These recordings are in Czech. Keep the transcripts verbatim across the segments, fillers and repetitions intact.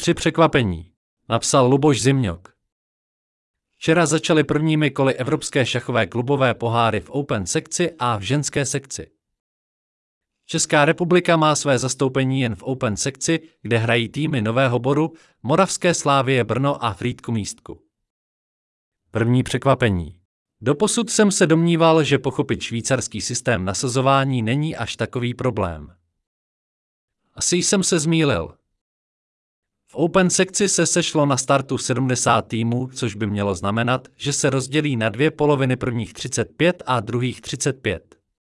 Tři překvapení, napsal Luboš Zimňok. Včera začaly prvními koly Evropské šachové klubové poháry v Open sekci a v ženské sekci. Česká republika má své zastoupení jen v Open sekci, kde hrají týmy Nového Boru, Moravské Slávie Brno a Frýdku Místku. První překvapení. Doposud jsem se domníval, že pochopit švýcarský systém nasazování není až takový problém. Asi jsem se zmýlil. V Open sekci se sešlo na startu sedmdesát týmů, což by mělo znamenat, že se rozdělí na dvě poloviny, prvních třicet pět a druhých třicet pět.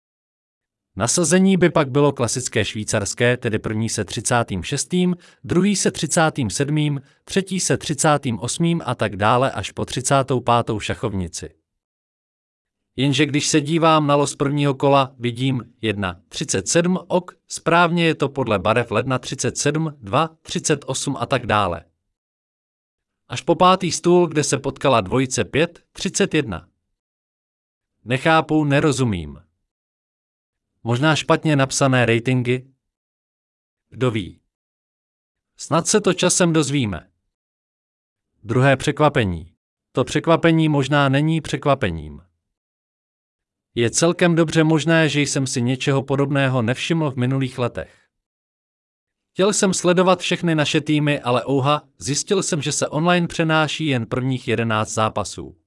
Nasazení by pak bylo klasické švýcarské, tedy první se třicátým šestým, druhý se třicátým sedmým, třetí se třicátým osmým a tak dále až po třicátou pátou šachovnici. Jenže když se dívám na los prvního kola, vidím jedna třicet sedm ok, správně je to podle barev ledna třicet sedm, dva, třicet osm a tak dále. Až po pátý stůl, kde se potkala dvojice pět, třicet jedna. Nechápu, nerozumím. Možná špatně napsané ratingy? Kdo ví? Snad se to časem dozvíme. Druhé překvapení. To překvapení možná není překvapením. Je celkem dobře možné, že jsem si něčeho podobného nevšiml v minulých letech. Chtěl jsem sledovat všechny naše týmy, ale ouha, zjistil jsem, že se online přenáší jen prvních jedenáct zápasů.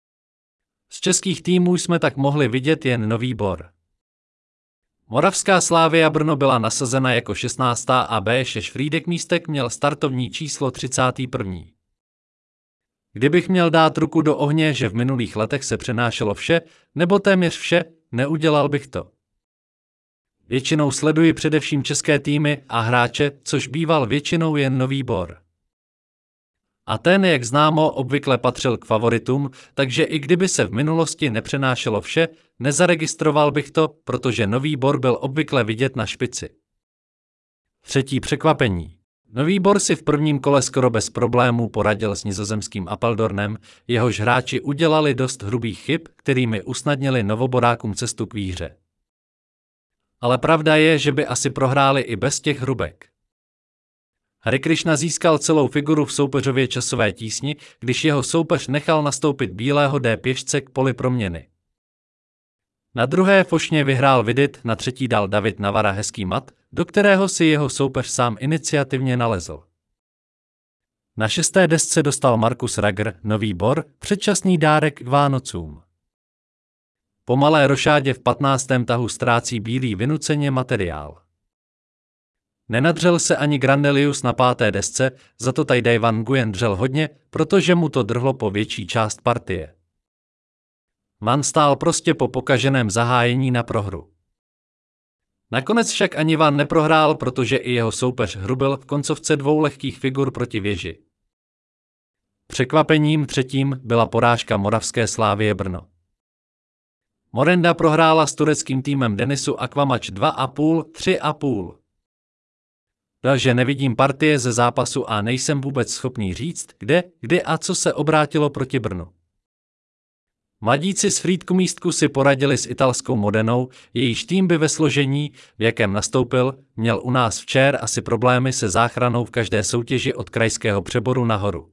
Z českých týmů jsme tak mohli vidět jen Nový Bor. Moravská Slávia Brno byla nasazena jako šestnáctá a bé šest Frýdek Místek měl startovní číslo třicátý první. Kdybych měl dát ruku do ohně, že v minulých letech se přenášelo vše, nebo téměř vše, neudělal bych to. Většinou sleduji především české týmy a hráče, což býval většinou jen Nový Bor. A ten, jak známo, obvykle patřil k favoritům, takže i kdyby se v minulosti nepřenášelo vše, nezaregistroval bych to, protože Nový Bor byl obvykle vidět na špici. Třetí překvapení. Nový Bor si v prvním kole skoro bez problémů poradil s nizozemským Apeldoornem, jehož hráči udělali dost hrubých chyb, kterými usnadnili novoborákům cestu k výhře. Ale pravda je, že by asi prohráli i bez těch hrubek. Harikrishna získal celou figuru v soupeřově časové tísni, když jeho soupeř nechal nastoupit bílého D pěšce k poli proměny. Na druhé fošně vyhrál Vidit, na třetí dal David Navara hezký mat, do kterého si jeho soupeř sám iniciativně nalezl. Na šesté desce dostal Markus Rager, Nový Bor, předčasný dárek k Vánocům. Po malé rošádě v patnáctém tahu ztrácí bílý vynuceně materiál. Nenadřel se ani Grandelius na páté desce, za to Taidai Van Nguyen dřel hodně, protože mu to drhlo po větší část partie. Van stál prostě po pokaženém zahájení na prohru. Nakonec však ani Van neprohrál, protože i jeho soupeř hrubil v koncovce dvou lehkých figur proti věži. Překvapením třetím byla porážka Moravské Slávie Brno. Morenda prohrála s tureckým týmem Denisu Aquamač dva a půl, tři a půl. Takže nevidím partie ze zápasu a nejsem vůbec schopný říct, kde, kdy a co se obrátilo proti Brnu. Mladíci z Frýdku Místku si poradili s italskou Modenou, jejíž tým by ve složení, v jakém nastoupil, měl u nás včer asi problémy se záchranou v každé soutěži od krajského přeboru nahoru.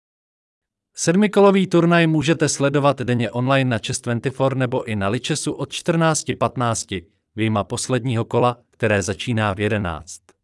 Sedmikolový turnaj můžete sledovat denně online na Chess dvacet čtyři nebo i na Lichessu od čtrnáct patnáct, vyjma posledního kola, které začíná v jedenáct.